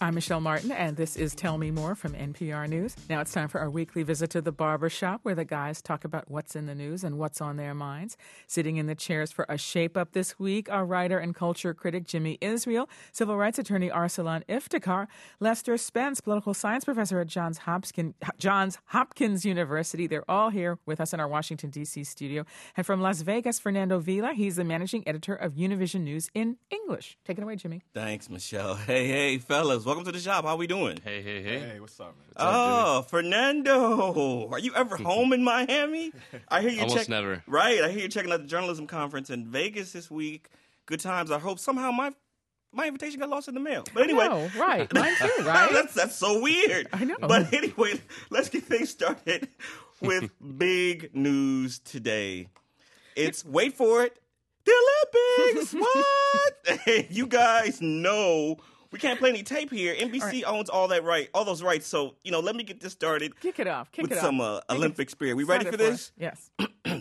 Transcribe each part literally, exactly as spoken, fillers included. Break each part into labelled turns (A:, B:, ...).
A: I'm Michelle Martin, and this is Tell Me More from N P R News. Now it's time for our weekly visit to the barber shop, where the guys talk about what's in the news and what's on their minds. Sitting in the chairs for a shape-up this week are writer and culture critic Jimmy Israel, civil rights attorney Arsalan Iftikhar, Lester Spence, political science professor at Johns Hopkins, Johns Hopkins University. They're all here with us in our Washington, D C studio. And from Las Vegas, Fernando Vila. He's the managing editor of Univision News in English. Take it away, Jimmy.
B: Thanks, Michelle. Hey, hey, fellas. Welcome to the shop. How we doing?
C: Hey, hey, hey.
D: Hey, what's up, man? What's
B: oh,
D: up,
B: Fernando. Are you ever home in Miami? I hear you
C: Almost
B: check-
C: never.
B: Right. I hear you checking out the journalism conference in Vegas this week. Good times. I hope somehow my my invitation got lost in the mail. But anyway.
A: No, right. Mine too, right?
B: that's, that's so weird.
A: I know.
B: But anyway, let's get things started with big news today. It's, wait for it, the Olympics. What? You guys know we can't play any tape here. N B C right. owns all that right, all those rights. So, you know, let me get this started.
A: Kick it off. Kick
B: with
A: it off.
B: some uh, Olympic spirit. We ready for this?
A: Yes.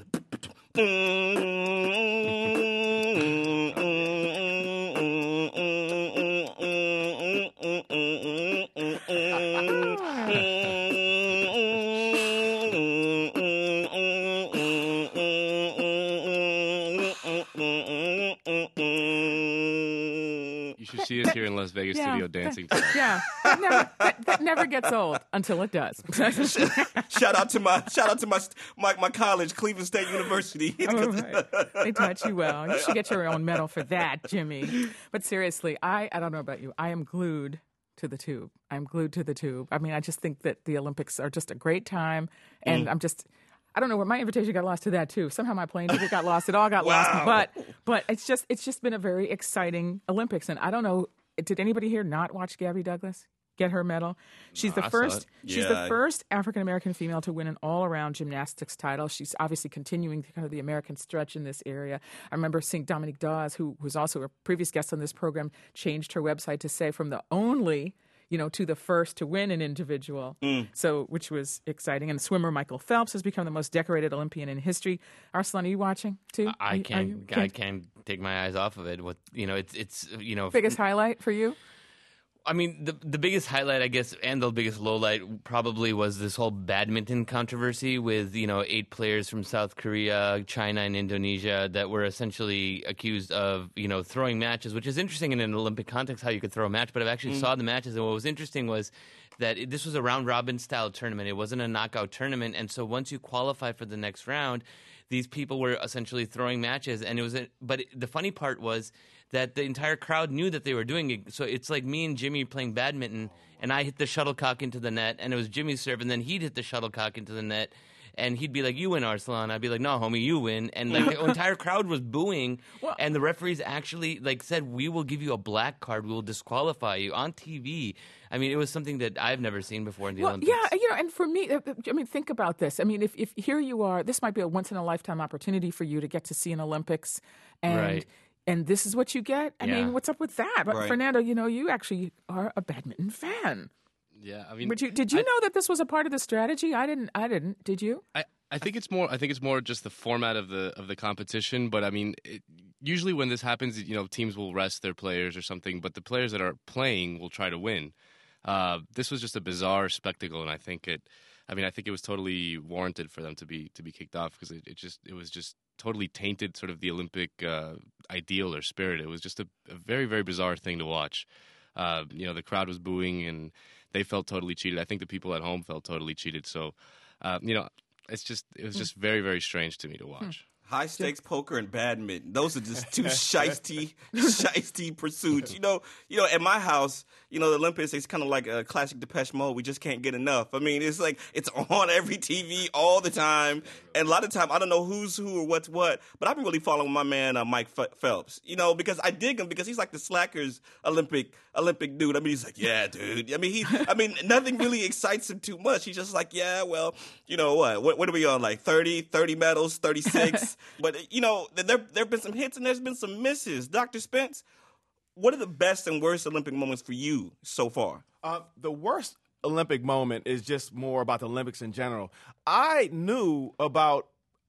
C: You should see us here in Las Vegas
A: yeah,
C: studio dancing.
A: That, yeah, that never, that, that never gets old until it does.
B: shout out to my shout out to my my, my college, Cleveland State University.
A: Oh, right. They taught you well. You should get your own medal for that, Jimmy. But seriously, I, I don't know about you. I am glued to the tube. I'm glued to the tube. I mean, I just think that the Olympics are just a great time, and mm. I'm just. I don't know where my invitation got lost to that too. Somehow my plane ticket got lost. It all got
B: wow.
A: lost. But but it's just it's just been a very exciting Olympics. And I don't know, did anybody here not watch Gabby Douglas get her medal? She's
C: no,
A: the
C: I
A: first
C: yeah.
A: she's the first African American female to win an all around gymnastics title. She's obviously continuing kind of the American stretch in this area. I remember seeing Dominique Dawes, who was also a previous guest on this program, changed her website to say from the only you know, to the first to win an individual, mm. so which was exciting. And swimmer Michael Phelps has become the most decorated Olympian in history. Arsalan, are you watching too?
C: I, I
A: you,
C: can't.
A: you,
C: I can't take my eyes off of it. What you know, it's it's you know,
A: biggest highlight for you.
C: I mean, the the biggest highlight, I guess, and the biggest lowlight probably was this whole badminton controversy with, you know, eight players from South Korea, China, and Indonesia that were essentially accused of, you know, throwing matches, which is interesting in an Olympic context how you could throw a match. But I've actually mm. saw the matches, and what was interesting was that it, this was a round-robin style tournament. It wasn't a knockout tournament, and so once you qualify for the next round, these people were essentially throwing matches, and it was. A, but it, the funny part was that the entire crowd knew that they were doing it. So it's like me and Jimmy playing badminton, and I hit the shuttlecock into the net, and it was Jimmy's serve, and then he'd hit the shuttlecock into the net, and he'd be like, "You win, Arsalan." I'd be like, "No, homie, you win." And like the entire crowd was booing, well, and the referees actually like said, "We will give you a black card. We will disqualify you on T V." I mean, it was something that I've never seen before in the
A: well,
C: Olympics.
A: Yeah, you know, and for me, I mean, think about this. I mean, if, if here you are, this might be a once-in-a-lifetime opportunity for you to get to see an Olympics, and
C: right.
A: and this is what you get. I
C: yeah.
A: mean, what's up with that? But
B: right.
A: Fernando, you know, you actually are a badminton fan.
C: Yeah, I mean,
A: But you, did you
C: I,
A: know that this was a part of the strategy? I didn't. I didn't. Did you?
C: I, I think it's more. I think it's more just the format of the of the competition. But I mean, it, usually when this happens, you know, teams will rest their players or something. But the players that are playing will try to win. Uh, this was just a bizarre spectacle, and I think it. I mean, I think it was totally warranted for them to be to be kicked off because it, it just it was just totally tainted sort of the Olympic uh, ideal or spirit. It was just a, a very very bizarre thing to watch. Uh, you know, the crowd was booing, and they felt totally cheated. I think the people at home felt totally cheated. So, uh, you know, it's just it was just very very strange to me to watch.
B: High stakes poker and badminton. Those are just two shiesty, shiesty pursuits. You know, you know, at my house, you know, the Olympics is kind of like a classic Depeche Mode. We just can't get enough. I mean, it's like it's on every T V all the time, and a lot of time I don't know who's who or what's what. But I've been really following my man uh, Mike Phelps. You know, because I dig him because he's like the slackers Olympic Olympic dude. I mean, he's like, yeah, dude. I mean, he. I mean, nothing really excites him too much. He's just like, yeah, well, you know what? What, what are we on? Like thirty, thirty medals, thirty-six. But, you know, there there have been some hits and there's been some misses. Doctor Spence, what are the best and worst Olympic moments for you so far?
D: Uh, the worst Olympic moment is just more about the Olympics in general. I knew about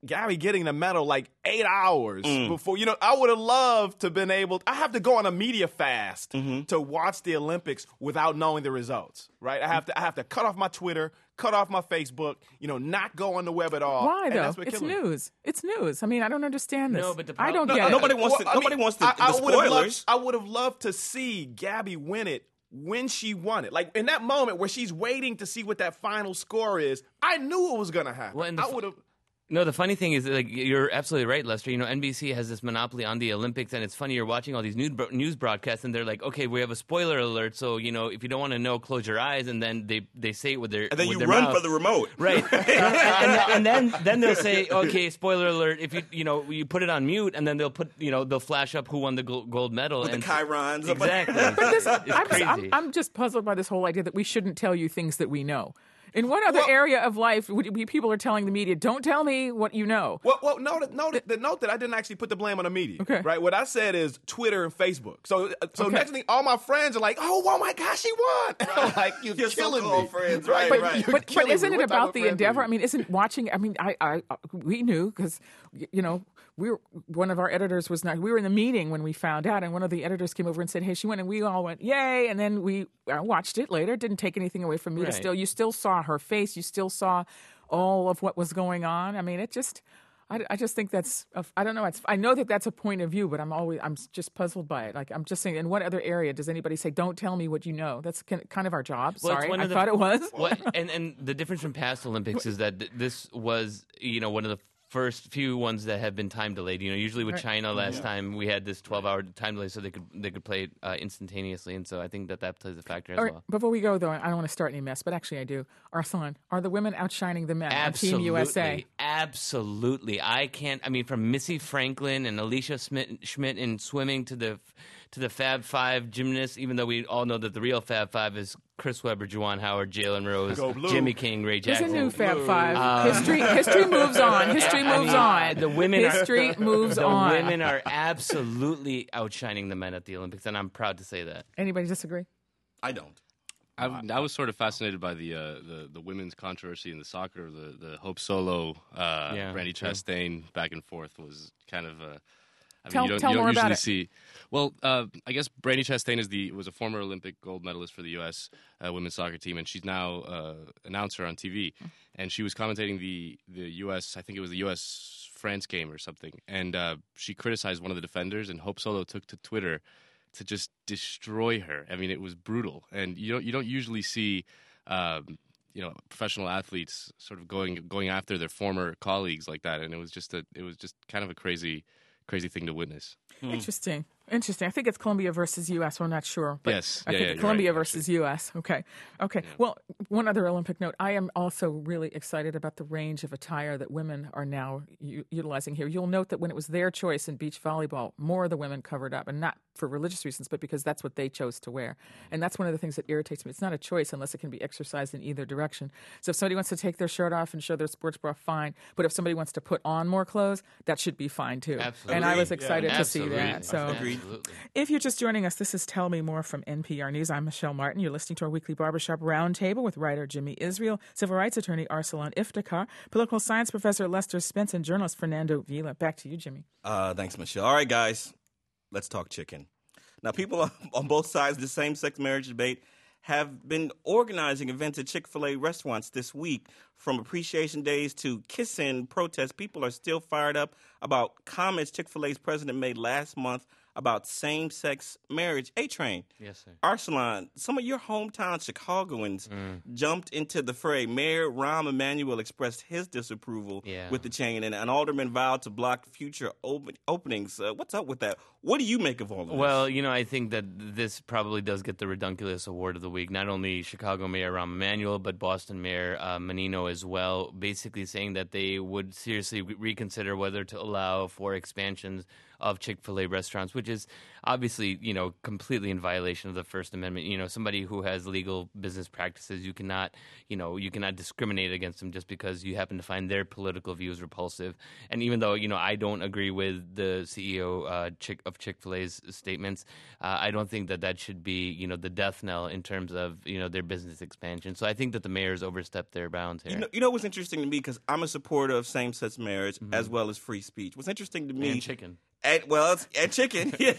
D: Gabby getting the medal like eight hours
B: Mm.
D: before. You know, I would have loved to been able. I have to go on a media fast
B: Mm-hmm.
D: to watch the Olympics without knowing the results. Right? I have to. I have to cut off my Twitter, cut off my Facebook. You know, not go on the web at all.
A: Why
D: And
A: though?
D: that's what
A: It's
D: killing me.
A: news. It's news. I mean, I don't understand this.
C: No, but the
A: I don't
C: prob-
A: get
B: No,
A: it.
B: nobody wants to.
D: Well, I
B: nobody
D: mean,
B: wants the,
D: I, I
B: the
D: would've
B: spoilers.
D: Loved, I would have loved to see Gabby win it when she won it. Like in that moment where she's waiting to see what that final score is. I knew it was gonna happen.
C: Well, and the
D: I
C: f-
D: would have.
C: No, the funny thing is, like, you're absolutely right, Lester. You know, N B C has this monopoly on the Olympics, and it's funny, you're watching all these news, bro- news broadcasts, and they're like, okay, we have a spoiler alert, so, you know, if you don't want to know, close your eyes, and then they, they say it with their
B: and then
C: with
B: you
C: their
B: run
C: mouth.
B: for the remote.
C: Right. and, and, and then then they'll say, okay, spoiler alert, if you, you know, you put it on mute, and then they'll put, you know, they'll flash up who won the gl- gold medal.
B: With
C: and
B: the chyrons.
C: Exactly.
A: This-
C: it's
A: I'm,
C: crazy.
A: I'm, I'm just puzzled by this whole idea that we shouldn't tell you things that we know. In what other
D: Well-
A: area of life would we, people are telling the media, don't tell me what you know?
D: Well, well, note, note, the note that I didn't actually put the blame on the media.
A: Okay.
D: Right. What I said is Twitter and Facebook. So, uh, so
A: Okay.
D: next thing, all my friends are like, "Oh, oh my gosh, she won!" And I'm like, "You're
B: Your
D: killing
B: so-called
D: me."
B: friends, right,
A: But,
B: right.
D: You're
A: but, but
D: killing
A: isn't
D: me.
A: it
D: What type
A: about
D: of
A: the
D: friends are
A: endeavor?
D: you?
A: I mean, isn't watching? I mean, I, I, I we knew because you know we were one of our editors was not. We were in the meeting when we found out, and one of the editors came over and said, "Hey, she went," and we all went, "Yay!" And then we uh, watched it later. It didn't take anything away from me. To
C: Right.
A: still, you still saw her face. You still saw all of what was going on. I mean, it just. I, I just think that's a, I don't know. It's, I know that that's a point of view, but I'm always I'm just puzzled by it. Like I'm just saying, in what other area does anybody say, "Don't tell me what you know"? That's kin- kind of our job.
C: Well, it's
A: Sorry,
C: one
A: I
C: of the-
A: thought it was.
C: Well, and and the difference from past Olympics is that th- this was, you know, one of the first few ones that have been time delayed. You know, usually with
A: Right.
C: China last time we had this twelve hour time delay, so they could they could play it uh, instantaneously, and so I think that that plays a factor as
A: All right,
C: well.
A: before we go, though, I don't want to start any mess, but actually I do. Arslan, are the women outshining the men on Team U S A?
C: Absolutely. I can't. I mean, from Missy Franklin and Alicia Schmidt, Schmidt in swimming to the to the Fab Five gymnasts, even though we all know that the real Fab Five is Chris Webber, Juwan Howard, Jalen Rose,
D: Go blue.
C: Jimmy King, Ray
A: There's a
C: Jackson.
A: new Fab Five. history, history moves on. History
C: I
A: moves
C: mean,
A: on.
C: The women
A: history
C: are,
A: moves
C: the
A: on.
C: women are absolutely outshining the men at the Olympics, and I'm proud to say that.
A: Anybody disagree?
B: I don't.
E: I, I was sort of fascinated by the uh, the the women's controversy in the soccer. The the Hope Solo, uh,
C: Yeah,
E: Brandy
C: true.
E: Chastain back and forth was kind of. Uh, I mean,
A: Tell-
E: you don't,
A: tell
E: you don't
A: more
E: usually
A: about it.
E: see. Well, uh, I guess Brandy Chastain is the was a former Olympic gold medalist for the U S uh, women's soccer team, and she's now uh, announcer on T V. And she was commentating the the U S. I think it was the U S France game or something, and uh, she criticized one of the defenders, and Hope Solo took to Twitter to just destroy her. I mean, it was brutal, and you don't you don't usually see, um, you know, professional athletes sort of going going after their former colleagues like that, and it was just a it was just kind of a crazy crazy thing to witness.
A: Interesting. Interesting. I think it's Colombia versus U S. We're not sure. But
E: Yes.
A: I
E: Yeah,
A: think
E: yeah, you're
A: Colombia
E: right,
A: versus U S. Okay. Okay. Well, one other Olympic note. I am also really excited about the range of attire that women are now u- utilizing here. You'll note that when it was their choice in beach volleyball, more of the women covered up, and not for religious reasons, but because that's what they chose to wear. And that's one of the things that irritates me. It's not a choice unless it can be exercised in either direction. So if somebody wants to take their shirt off and show their sports bra, fine. But if somebody wants to put on more clothes, that should be fine too.
C: Absolutely.
A: And I was
B: Agreed.
A: excited to
C: Absolutely.
A: see that. So.
B: Agreed.
C: Absolutely.
A: If you're just joining us, this is Tell Me More from N P R News. I'm Michelle Martin. You're listening to our weekly barbershop roundtable with writer Jimmy Israel, civil rights attorney Arsalan Iftikhar, political science professor Lester Spence, and journalist Fernando Vila. Back to you, Jimmy.
B: Uh, thanks, Michelle. All right, guys, let's talk chicken. Now, people on- on both sides of the same-sex marriage debate have been organizing events at Chick-fil-A restaurants this week. From appreciation days to kiss-in protests, people are still fired up about comments Chick-fil-A's president made last month about same-sex marriage. A-Train.
C: Yes, sir.
B: Arsalan, some of your hometown Chicagoans jumped into the fray. Mayor Rahm Emanuel expressed his disapproval
C: Yeah.
B: with the chain, and an alderman vowed to block future open- openings. Uh, what's up with that? What do you make of all of this?
C: Well, you know, I think that this probably does get the Redunculous Award of the Week. Not only Chicago Mayor Rahm Emanuel, but Boston Mayor uh, Menino as well, basically saying that they would seriously re- reconsider whether to allow for expansions of Chick-fil-A restaurants, which is obviously, you know, completely in violation of the First Amendment. You know, somebody who has legal business practices, you cannot, you know, you cannot discriminate against them just because you happen to find their political views repulsive. And even though, you know, I don't agree with the C E O uh, Chick- of Chick-fil-A's statements, uh, I don't think that that should be, you know, the death knell in terms of, you know, their business expansion. So I think that the mayor's overstepped their bounds here.
B: You know, you know what's interesting to me, because I'm a supporter of same-sex marriage mm-hmm. as well as free speech. What's interesting to me...
C: And chicken.
B: And, well, it's, and chicken, yeah.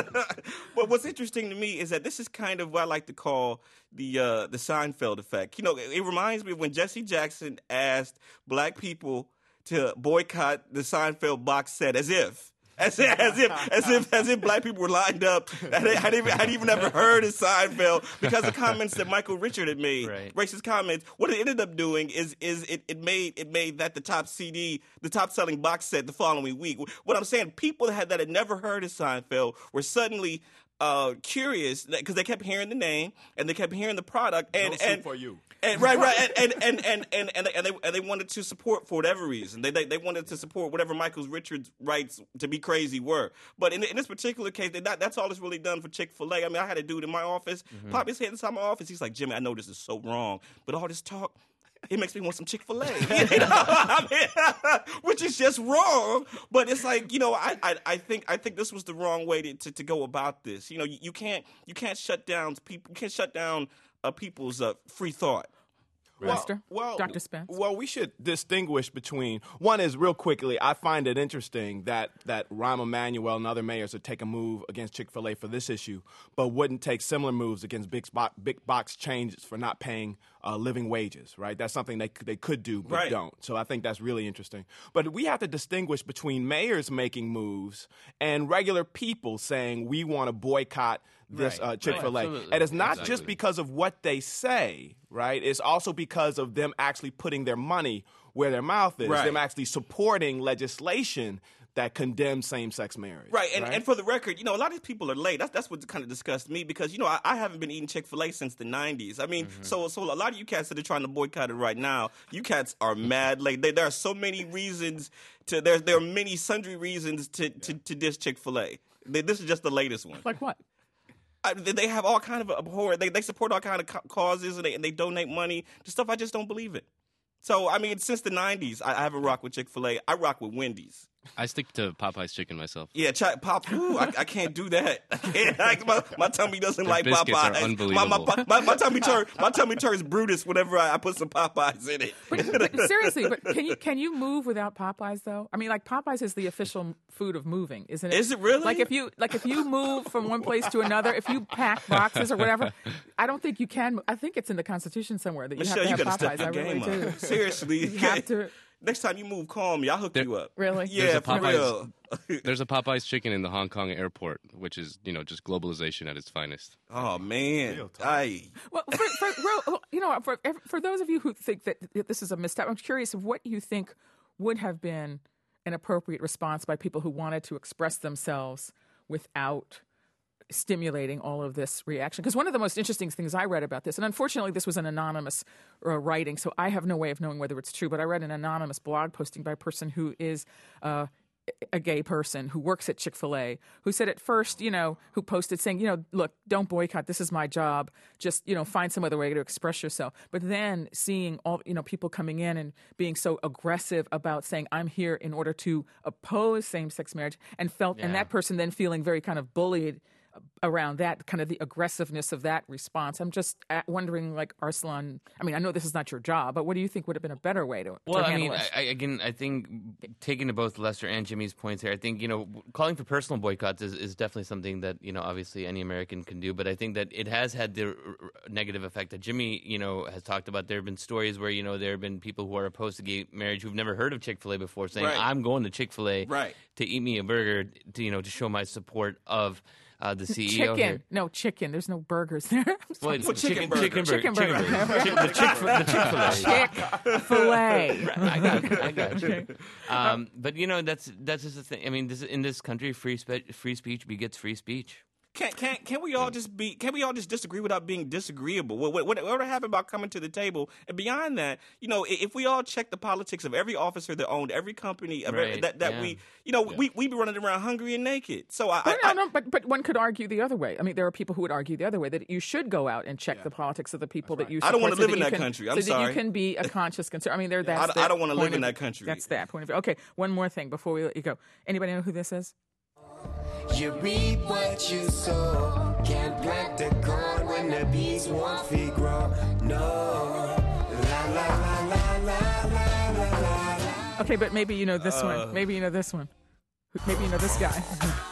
B: But what's interesting to me is that this is kind of what I like to call the uh, the Seinfeld effect. You know, it, it reminds me of when Jesse Jackson asked black people to boycott the Seinfeld box set, as if. As if, as if, as if, as if black people were lined up and they had even, had even ever heard of Seinfeld because of comments that Michael Richard had made,
C: right.
B: racist comments. What it ended up doing is, is it, it made it made that the top C D, the top selling box set the following week. What I'm saying, people that had that had never heard of Seinfeld were suddenly uh, curious because they kept hearing the name and they kept hearing the product and
D: no soup
B: and
D: for you.
B: And, right, right, and and and and and, and, they, and they wanted to support for whatever reason. They, they they wanted to support whatever Michael Richards' rights to be crazy were. But in, in this particular case, they, that, that's all it's really done for Chick-fil-A. I mean, I had a dude in my office,
C: mm-hmm.
B: pop his head inside my office. He's like, Jimmy, I know this is so wrong, but all this talk, it makes me want some Chick-fil-A, you know? I mean, which is just wrong. But it's like, you know, I, I, I think I think this was the wrong way to, to, to go about this. You know, you, you can't you can't shut down people. You can't shut down uh, people's uh, free thought.
A: Lester?
D: Well,
A: Doctor Spence?
D: Well, we should distinguish between, one is real quickly, I find it interesting that, that Rahm Emanuel and other mayors would take a move against Chick-fil-A for this issue, but wouldn't take similar moves against big, spot, big box changes for not paying uh, living wages, right? That's something they, they could do, but
B: right.
D: don't. So I think that's really interesting. But we have to distinguish between mayors making moves and regular people saying we want to boycott this
C: Right.
D: uh, Chick-fil-A.
C: Right.
D: And it's not
C: Exactly.
D: just because of what they say, right? It's also because of them actually putting their money where their mouth is,
B: Right.
D: them actually supporting legislation that condemns same-sex marriage.
B: Right, and,
D: right?
B: and for the record, you know, a lot of these people are late. That's that's what kind of disgusts me because, you know, I, I haven't been eating Chick-fil-A since the nineties. I mean,
C: Mm-hmm.
B: so so a lot of you cats that are trying to boycott it right now, you cats are mad late. They, there are so many reasons to, there, there are many sundry reasons to, to, to diss Chick-fil-A. They, this is just the latest one.
A: Like what?
B: I, they have all kind of abhorrent, they, they support all kind of ca- causes and they, and they donate money to stuff I just don't believe in. So, I mean, since the nineties, I, I haven't rocked with Chick-fil-A. I rock with Wendy's.
E: I stick to Popeye's chicken myself.
B: Yeah, ch- pop. Ooh, I, I can't do that. I can't. I, my, my tummy doesn't
E: The
B: like
E: biscuits are
B: Popeyes. My,
E: unbelievable.
B: my, my, my tummy turn. My tummy turns Brutus whenever I, I put some Popeyes in it.
A: But, but seriously, but can you can you move without Popeyes though? I mean, like Popeyes is the official food of moving, isn't it?
B: Is it really?
A: Like if you like if you move from one place to another, if you pack boxes or whatever, I don't think you can. I think it's in the Constitution somewhere that you
B: Michelle, you
A: have to
B: gotta
A: have
B: step
A: Popeyes.
B: your
A: I really
B: game
A: do.
B: up. Seriously,
A: You have to.
B: Next time you move, call me. I'll hook
E: There-
B: you up.
A: Really?
B: Yeah,
E: There's a
B: for
E: Popeyes-
B: real.
E: There's a Popeye's chicken in the Hong Kong airport, which is, you know, just globalization at its finest.
B: Oh man, I.
A: Well, for, for real, you know, for for those of you who think that this is a misstep, I'm curious of what you think would have been an appropriate response by people who wanted to express themselves without stimulating all of this reaction. Because one of the most interesting things I read about this, and unfortunately this was an anonymous uh, writing, so I have no way of knowing whether it's true, but I read an anonymous blog posting by a person who is uh, a gay person who works at Chick-fil-A, who said at first, you know, who posted saying, you know, look, don't boycott. This is my job. Just, you know, find some other way to express yourself. But then seeing all, you know, people coming in and being so aggressive about saying, I'm here in order to oppose same-sex marriage, and felt, and
C: Yeah.
A: that person then feeling very kind of bullied around that, kind of the aggressiveness of that response. I'm just at- wondering, like, Arslan, I mean, I know this is not your job, but what do you think would have been a better way to,
C: Well,
A: to
C: I
A: handle
C: mean,
A: it?
C: I, I, again, I think taking to both Lester and Jimmy's points here, I think, you know, calling for personal boycotts is, is definitely something that, you know, obviously any American can do. But I think that it has had the r- r- negative effect that Jimmy, you know, has talked about. There have been stories where, you know, there have been people who are opposed to gay marriage who've never heard of Chick-fil-A before saying,
B: Right.
C: I'm going to Chick-fil-A
B: Right.
C: to eat me a burger, to, you know, to show my support of uh, the C E O
A: chicken.
C: here.
A: No, chicken. There's no burgers there.
C: Well, it's
B: Well, chicken burger.
C: chicken burger.
A: Chicken burger.
C: Chicken burger. Chick- the Chick- the Chick-fil-A.
A: Chick-fil-A.
C: Right, I got you. I got you. Um, but you know, that's that's just the thing. I mean, this, in this country, free spe- free speech begets free speech.
B: Can't can't can we all just be? Can we all just disagree without being disagreeable? What what what, what happened about coming to the table? And beyond that, you know, if we all check the politics of every officer that owned every company of every,
C: Right,
B: that that
C: yeah.
B: we, you know, we we be running around hungry and naked. So I,
A: But,
B: I,
A: no, no, but, but one could argue the other way. I mean, there are people who would argue the other way, that you should go out and check the politics of the people that you
B: I
A: support.
B: don't wanna
A: so
B: live
A: that
B: in
A: you
B: that
A: can-
B: country. I'm
A: so that
B: sorry.
A: you can be a conscious consumer. I mean, there. That's
B: I- I
A: their
B: don't wanna live
A: point
B: in
A: of-
B: that country.
A: That's that point of view. Okay, one more thing before we let you go. Anybody know who this is?
F: You reap what you sow. Can't plant the corn when the bees won't feed grow. No. La la la la la la la la.
A: Okay, but maybe you know this
B: Uh.
A: one. Maybe you know this one. Maybe you know this guy.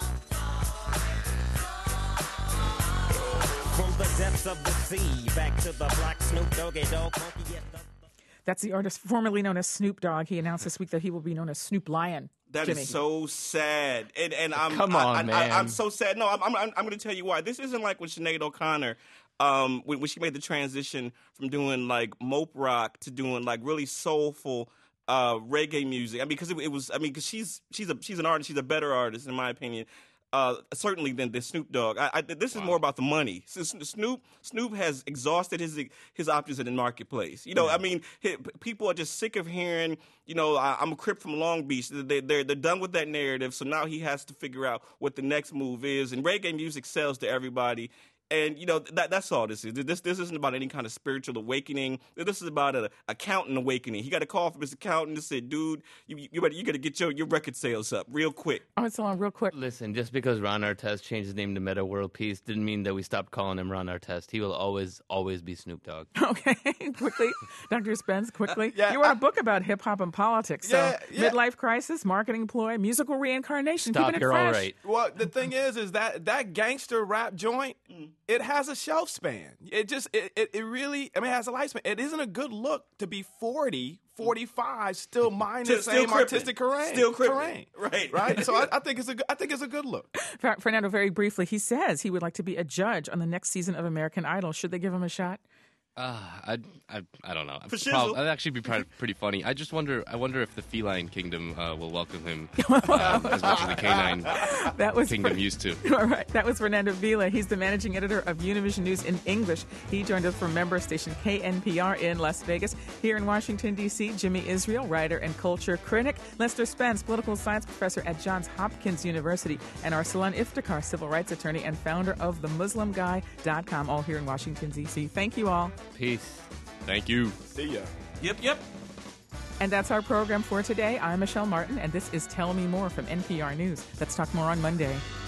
G: From the depths of the sea, back to the black Snoop Doggy Dogg monkey at the...
A: That's the artist formerly known as Snoop Dogg. He announced this week that he will be known as Snoop Lion.
B: That is
A: Jimmy.
B: so sad, and and I'm
C: Come
B: I,
C: on,
B: I,
C: man.
B: I, I'm so sad. No, I'm I'm, I'm going to tell you why. This isn't like when Sinead O'Connor, um, when, when she made the transition from doing like mope rock to doing like really soulful uh, reggae music. I mean, because it, it was. I mean, because she's she's a she's an artist. She's a better artist, in my opinion. Uh, certainly than, than Snoop Dogg. I, I, this is more about the money. So Snoop Snoop has exhausted his his options in the marketplace. You know, I mean, he, people are just sick of hearing, you know, I, I'm a Crip from Long Beach. They, they're they're done with that narrative. So now he has to figure out what the next move is. And reggae music sells to everybody. And you know that that's all this is. This this isn't about any kind of spiritual awakening. This is about an accountant awakening. He got a call from his accountant that said, "Dude, you you better, you got to get your, your record sales up real quick."
A: Oh, it's on real quick.
C: Listen, just because Ron Artest changed his name to Meta World Peace didn't mean that we stopped calling him Ron Artest. He will always, always be Snoop Dogg.
A: Okay, quickly, Doctor Spence, quickly.
D: Yeah,
A: you wrote
D: I-
A: a book about hip hop and politics. So,
D: Yeah, yeah.
A: midlife crisis, marketing ploy, musical reincarnation.
C: Stop,
A: keeping it
C: you're
A: fresh.
C: all right.
D: Well, the thing is, is that that gangster rap joint, it has a shelf span. It just, it, it, it really, I mean, it has a lifespan. It isn't a good look to be forty, forty-five, still minding the
B: Still
D: same
B: crippin'.
D: artistic terrain.
B: Still crippin'.
D: terrain.
B: Right.
D: Right. So I, I think it's a, good- I think it's a good look.
A: Fer- Fernando, very briefly, he says he would like to be a judge on the next season of American Idol. Should they give him a shot?
E: Uh, I, I, I don't know.
B: For
E: Prob-
B: shizzle.
E: that'd actually be pretty, pretty funny. I just wonder. I wonder if the feline kingdom uh, will welcome him um, as much as the canine
A: That was
E: kingdom
A: Fer-
E: used to.
A: All right, that was Fernando Vila. He's the managing editor of Univision News in English. He joined us from member station K N P R in Las Vegas. Here in Washington, D C, Jimmy Israel, writer and culture critic. Lester Spence, political science professor at Johns Hopkins University. And Arsalan Iftikhar, civil rights attorney and founder of the Muslim Guy dot com, all here in Washington, D C. Thank you all.
C: Peace.
E: Thank you.
D: See ya.
B: Yep, yep.
A: And that's our program for today. I'm Michelle Martin, and this is Tell Me More from N P R News. Let's talk more on Monday.